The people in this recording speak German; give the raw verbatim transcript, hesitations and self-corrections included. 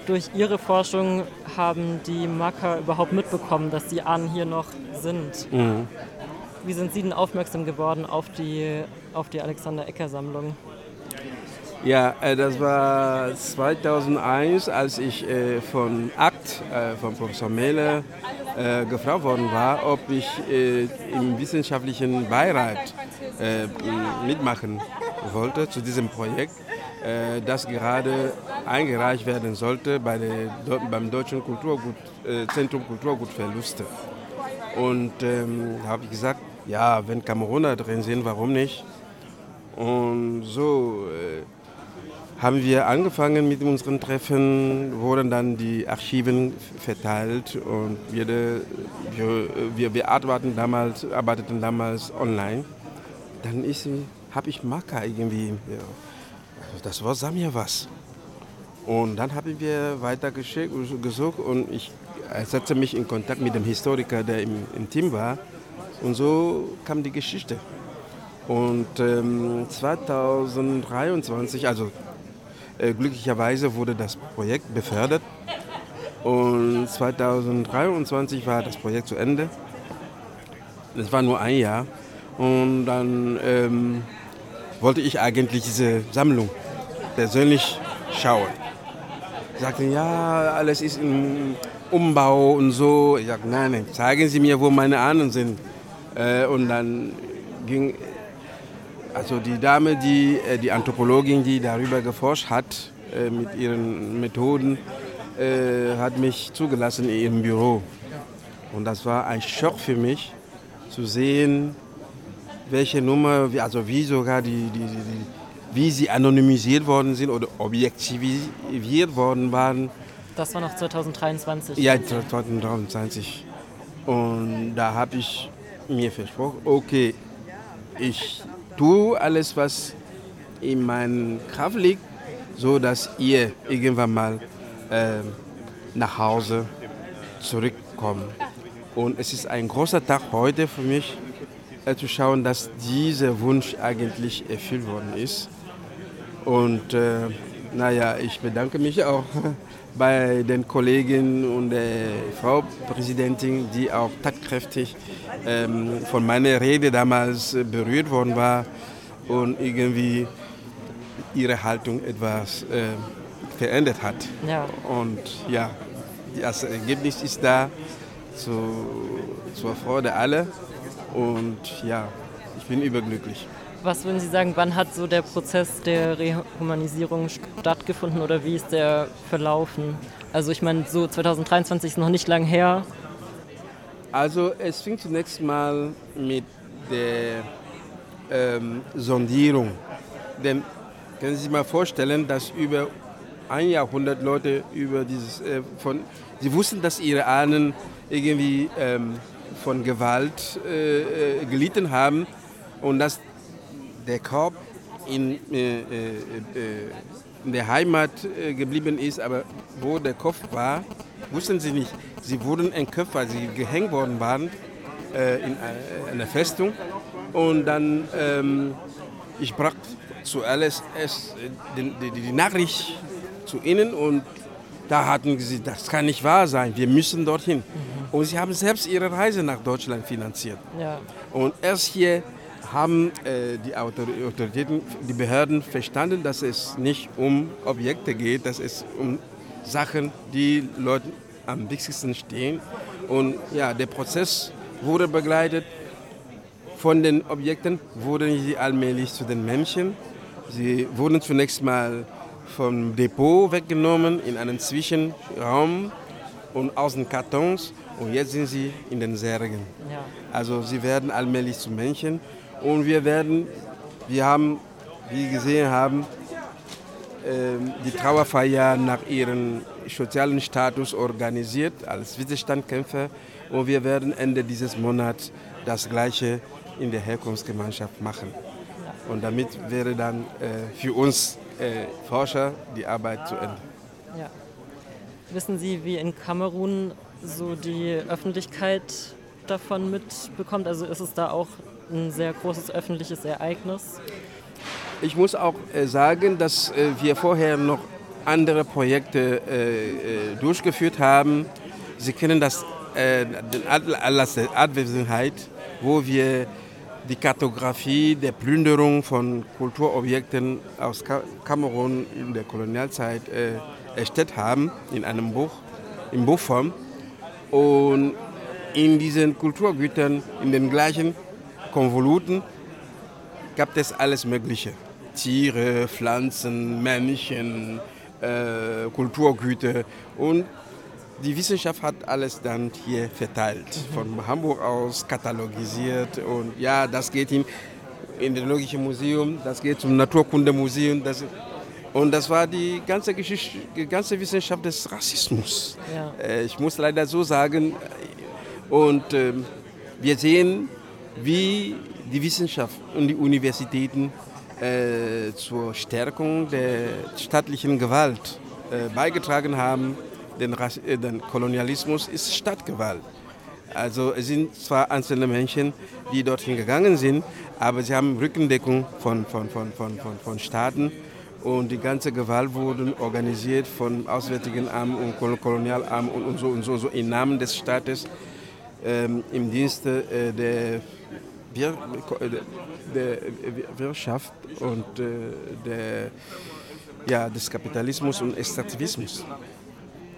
durch Ihre Forschung haben die Maka überhaupt mitbekommen, dass die Ahnen hier noch sind. Mhm. Wie sind Sie denn aufmerksam geworden auf die, auf die Alexander-Ecker-Sammlung? Ja, äh, das war zweitausendeins, als ich äh, von A C T, äh, von Professor Mehle, äh, gefragt worden war, ob ich äh, im wissenschaftlichen Beirat äh, mitmachen wollte zu diesem Projekt, äh, das gerade eingereicht werden sollte bei der, beim Deutschen Kulturgut, äh, Zentrum Kulturgutverluste. Und ähm, da habe ich gesagt, ja, wenn Kameruner drin sind, warum nicht? Und so äh, haben wir angefangen mit unseren Treffen, wurden dann die Archiven verteilt und wir, wir, wir, wir arbeiteten, damals, arbeiteten damals online. Dann habe ich Maka irgendwie, ja, das war sag mir was. Und dann haben wir weiter gesucht und ich setzte mich in Kontakt mit dem Historiker, der im, im Team war. Und so kam die Geschichte. Und ähm, zweitausenddreiundzwanzig, also äh, glücklicherweise wurde das Projekt befördert. Und zweitausenddreiundzwanzig war das Projekt zu Ende. Das war nur ein Jahr. Und dann ähm, wollte ich eigentlich diese Sammlung persönlich schauen. Ich sagte, ja, alles ist im Umbau und so. Ich sagte, nein, nein, zeigen Sie mir, wo meine Ahnen sind. Äh, und dann ging, also die Dame, die, die Anthropologin, die darüber geforscht hat, äh, mit ihren Methoden, äh, hat mich zugelassen in ihrem Büro. Und das war ein Schock für mich, zu sehen, welche Nummer, also wie sogar die, die, die wie sie anonymisiert worden sind oder objektiviert worden waren. Das war noch zweitausenddreiundzwanzig. Ja, zweitausenddreiundzwanzig. Und da habe ich mir versprochen, okay, ich tue alles, was in meiner Kraft liegt, so dass ihr irgendwann mal äh, nach Hause zurückkommt. Und es ist ein großer Tag heute für mich, äh, zu schauen, dass dieser Wunsch eigentlich erfüllt worden ist. Und äh, naja, ich bedanke mich auch bei den Kolleginnen und der Frau Präsidentin, die auch tatkräftig ähm, von meiner Rede damals berührt worden war und irgendwie ihre Haltung etwas äh, verändert hat. Ja. Und ja, das Ergebnis ist da zu, zur Freude aller. Und ja, ich bin überglücklich. Was würden Sie sagen, wann hat so der Prozess der Rehumanisierung stattgefunden oder wie ist der verlaufen? Also ich meine, so zweitausenddreiundzwanzig ist noch nicht lang her. Also es fing zunächst mal mit der ähm, Sondierung. Denn können Sie sich mal vorstellen, dass über ein Jahrhundert Leute über dieses, äh, von, sie wussten, dass ihre Ahnen irgendwie ähm, von Gewalt äh, gelitten haben und dass der Korb in, äh, äh, in der Heimat äh, geblieben ist, aber wo der Kopf war, wussten sie nicht. Sie wurden entköpft, weil sie gehängt worden waren äh, in äh, einer Festung. Und dann, ähm, ich brachte zuerst es, die, die, die Nachricht zu ihnen und da hatten sie, das kann nicht wahr sein, wir müssen dorthin. Mhm. Und sie haben selbst ihre Reise nach Deutschland finanziert. Ja. Und erst hier haben äh, die Autoritäten, die Behörden verstanden, dass es nicht um Objekte geht, dass es um Sachen, die Leuten am wichtigsten stehen. Und ja, der Prozess wurde begleitet. Von den Objekten wurden sie allmählich zu den Menschen. Sie wurden zunächst mal vom Depot weggenommen in einen Zwischenraum und aus den Kartons. Und jetzt sind sie in den Särgen. Ja. Also sie werden allmählich zu Menschen. Und wir werden, wir haben, wie Sie gesehen haben, die Trauerfeier nach ihrem sozialen Status organisiert als Widerstandskämpfer. Und wir werden Ende dieses Monats das Gleiche in der Herkunftsgemeinschaft machen. Und damit wäre dann äh, für uns äh, Forscher die Arbeit zu Ende. Ja. Wissen Sie, wie in Kamerun so die Öffentlichkeit davon mitbekommt? Also ist es da auch ein sehr großes öffentliches Ereignis? Ich muss auch äh, sagen, dass äh, wir vorher noch andere Projekte äh, durchgeführt haben. Sie kennen das, äh, den Atlas der Abwesenheit, wo wir die Kartografie der Plünderung von Kulturobjekten aus Kamerun in der Kolonialzeit äh, erstellt haben, in einem Buch, in Buchform. Und in diesen Kulturgütern, in den gleichen Konvoluten, gab es alles Mögliche. Tiere, Pflanzen, Männchen, äh, Kulturgüter. Und die Wissenschaft hat alles dann hier verteilt, von Hamburg aus katalogisiert. Und ja, das geht in Ethnologische Museum, das geht zum Naturkundemuseum. Das, und das war die ganze Geschichte, die ganze Wissenschaft des Rassismus. Ja. Äh, ich muss leider so sagen. Und äh, wir sehen, wie die Wissenschaft und die Universitäten äh, zur Stärkung der staatlichen Gewalt äh, beigetragen haben. Den, Rass- äh, den Kolonialismus ist Stadtgewalt. Also es sind zwar einzelne Menschen, die dorthin gegangen sind, aber sie haben Rückendeckung von, von, von, von, von, von Staaten und die ganze Gewalt wurde organisiert von Auswärtigen Amt und Kolonialamt und, und, so, und so, so im Namen des Staates ähm, im Dienste äh, der, Wir- der Wirtschaft und äh, der, ja, des Kapitalismus und Extraktivismus.